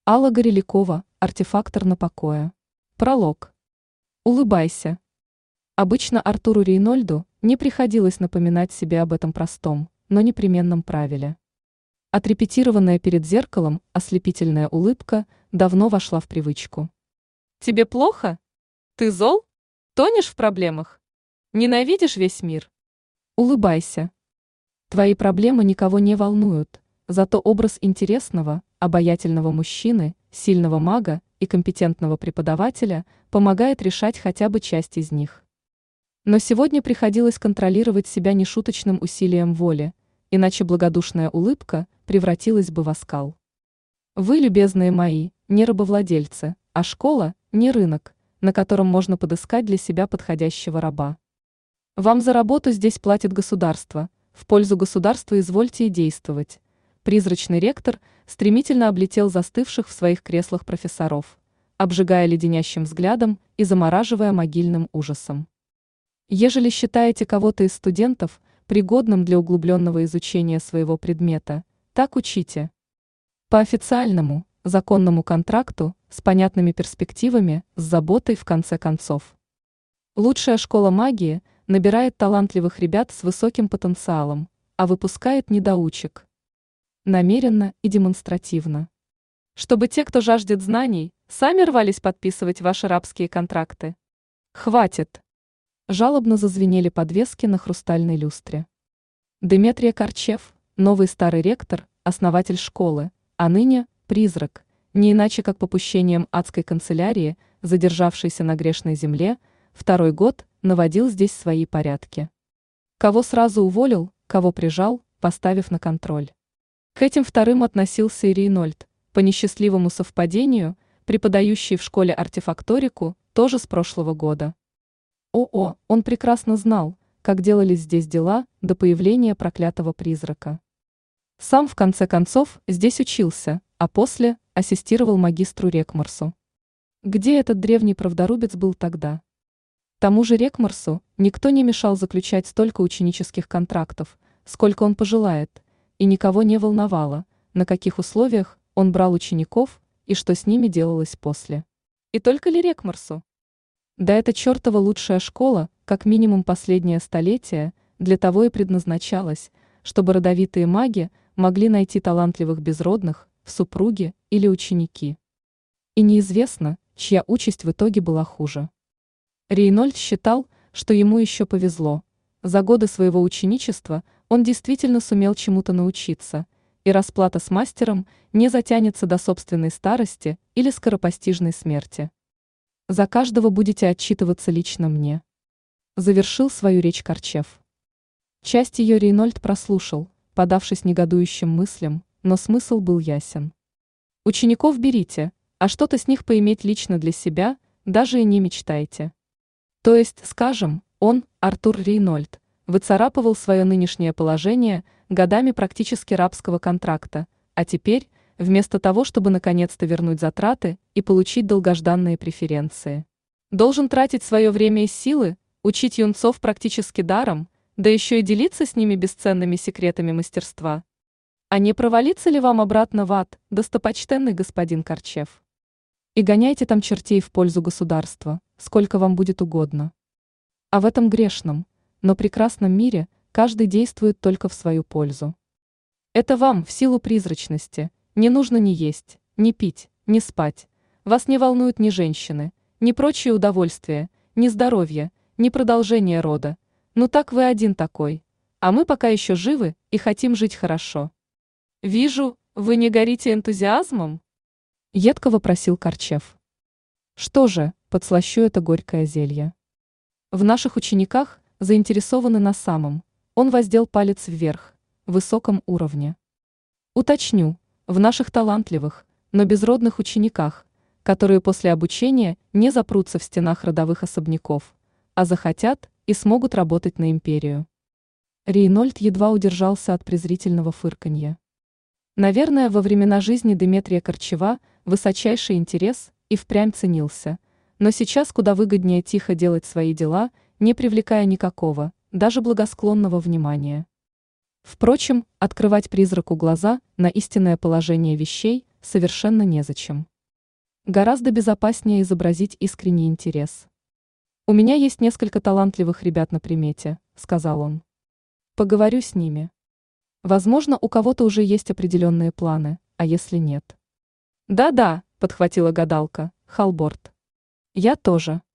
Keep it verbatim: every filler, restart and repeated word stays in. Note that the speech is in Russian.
Алла Горелякова, артефактор на покое. Пролог. Улыбайся. Обычно Артуру Рейнольду не приходилось напоминать себе об этом простом, но непременном правиле. Отрепетированная перед зеркалом ослепительная улыбка давно вошла в привычку. Тебе плохо? Ты зол? Тонешь в проблемах? Ненавидишь весь мир? Улыбайся. Твои проблемы никого не волнуют, зато образ интересного, обаятельного мужчины, сильного мага и компетентного преподавателя помогает решать хотя бы часть из них. Но сегодня приходилось контролировать себя нешуточным усилием воли, иначе благодушная улыбка превратилась бы в оскал. Вы, любезные мои, не рабовладельцы, а школа, не рынок, на котором можно подыскать для себя подходящего раба. Вам за работу здесь платит государство, в пользу государства извольте и действовать. Призрачный ректор стремительно облетел застывших в своих креслах профессоров, обжигая леденящим взглядом и замораживая могильным ужасом. Ежели считаете кого-то из студентов пригодным для углубленного изучения своего предмета, так учите. По официальному, законному контракту, с понятными перспективами, с заботой в конце концов. Лучшая школа магии набирает талантливых ребят с высоким потенциалом, а выпускает недоучек. Намеренно и демонстративно. Чтобы те, кто жаждет знаний, сами рвались подписывать ваши рабские контракты. Хватит! Жалобно зазвенели подвески на хрустальной люстре. Деметрия Корчев, новый старый ректор, основатель школы, а ныне призрак, не иначе как попущением адской канцелярии, задержавшийся на грешной земле, второй год наводил здесь свои порядки. Кого сразу уволил, кого прижал, поставив на контроль. К этим вторым относился и Рейнольд, по несчастливому совпадению, преподающий в школе артефакторику, тоже с прошлого года. О-о, он прекрасно знал, как делались здесь дела до появления проклятого призрака. Сам, в конце концов, здесь учился, а после ассистировал магистру Рекмарсу. Где этот древний правдорубец был тогда? Тому же Рекмарсу никто не мешал заключать столько ученических контрактов, сколько он пожелает, и никого не волновало, на каких условиях он брал учеников и что с ними делалось после. И только ли Рекмарсу? Да эта чертова лучшая школа, как минимум последнее столетие, для того и предназначалась, чтобы родовитые маги могли найти талантливых безродных в супруги или ученики. И неизвестно, чья участь в итоге была хуже. Рейнольд считал, что ему еще повезло. За годы своего ученичества он действительно сумел чему-то научиться, и расплата с мастером не затянется до собственной старости или скоропостижной смерти. За каждого будете отчитываться лично мне. Завершил свою речь Корчев. Часть ее Рейнольд прослушал, подавшись негодующим мыслям, но смысл был ясен. Учеников берите, а что-то с них поиметь лично для себя, даже и не мечтайте. То есть, скажем, он, Артур Рейнольд, выцарапывал свое нынешнее положение годами практически рабского контракта, а теперь, вместо того, чтобы наконец-то вернуть затраты и получить долгожданные преференции, должен тратить свое время и силы, учить юнцов практически даром, да еще и делиться с ними бесценными секретами мастерства. А не провалиться ли вам обратно в ад, достопочтенный господин Корчев? И гоняйте там чертей в пользу государства, сколько вам будет угодно. А в этом грешном, но прекрасном мире каждый действует только в свою пользу. Это вам, в силу призрачности, не нужно ни есть, ни пить, ни спать. Вас не волнуют ни женщины, ни прочие удовольствия, ни здоровье, ни продолжение рода. Ну так вы один такой, а мы пока еще живы и хотим жить хорошо. Вижу, вы не горите энтузиазмом? Едко вопросил Корчев. Что же, подслащу это горькое зелье. В наших учениках заинтересованы на самом, он воздел палец вверх, высоком уровне. Уточню, в наших талантливых, но безродных учениках, которые после обучения не запрутся в стенах родовых особняков, а захотят и смогут работать на империю. Рейнольд едва удержался от презрительного фырканья. Наверное, во времена жизни Деметрия Корчева высочайший интерес и впрямь ценился, но сейчас куда выгоднее тихо делать свои дела, не привлекая никакого, даже благосклонного внимания. Впрочем, открывать призраку глаза на истинное положение вещей совершенно незачем. Гораздо безопаснее изобразить искренний интерес. «У меня есть несколько талантливых ребят на примете», — сказал он. «Поговорю с ними. Возможно, у кого-то уже есть определенные планы, а если нет?» «Да-да», — подхватила гадалка, Халборд. «Я тоже».